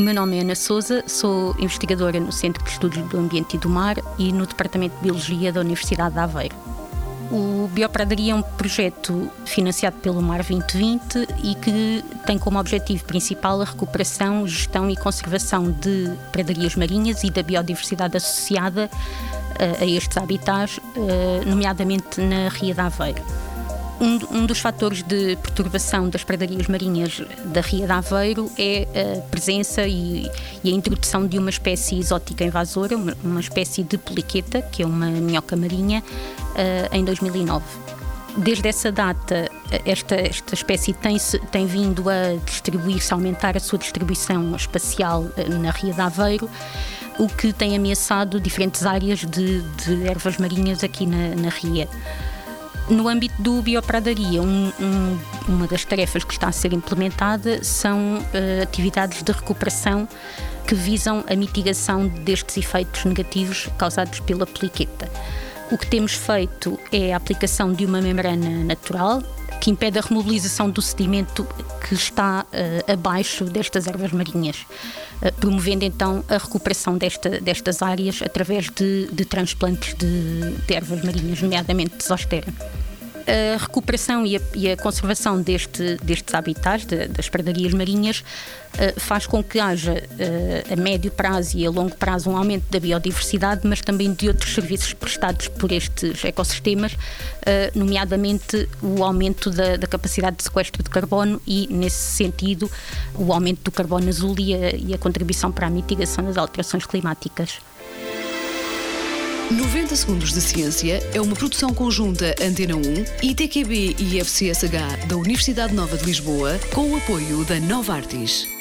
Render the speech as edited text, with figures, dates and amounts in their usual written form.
meu nome é Ana Sousa, sou investigadora no Centro de Estudos do Ambiente e do Mar e no Departamento de Biologia da Universidade de Aveiro. O Biopradaria é um projeto financiado pelo Mar 2020 e que tem como objetivo principal a recuperação, gestão e conservação de pradarias marinhas e da biodiversidade associada a estes habitats, nomeadamente na Ria de Aveiro. Um dos fatores de perturbação das pradarias marinhas da Ria de Aveiro é a presença e a introdução de uma espécie exótica invasora, uma espécie de poliqueta, que é uma minhoca marinha, em 2009. Desde essa data, esta espécie tem vindo a distribuir-se, a aumentar a sua distribuição espacial na Ria de Aveiro, o que tem ameaçado diferentes áreas de ervas marinhas aqui na Ria. No âmbito do Biopradaria, uma das tarefas que está a ser implementada são atividades de recuperação que visam a mitigação destes efeitos negativos causados pela poliqueta. O que temos feito é a aplicação de uma membrana natural que impede a remobilização do sedimento que está abaixo destas ervas marinhas, promovendo então a recuperação destas áreas através de transplantes de ervas marinhas, nomeadamente de zostera. A recuperação e a conservação destes habitats, das pradarias marinhas, faz com que haja a médio prazo e a longo prazo um aumento da biodiversidade, mas também de outros serviços prestados por estes ecossistemas, nomeadamente o aumento da capacidade de sequestro de carbono e, nesse sentido, o aumento do carbono azul e a contribuição para a mitigação das alterações climáticas. 90 Segundos de Ciência é uma produção conjunta Antena 1, ITQB e FCSH da Universidade Nova de Lisboa, com o apoio da Novartis.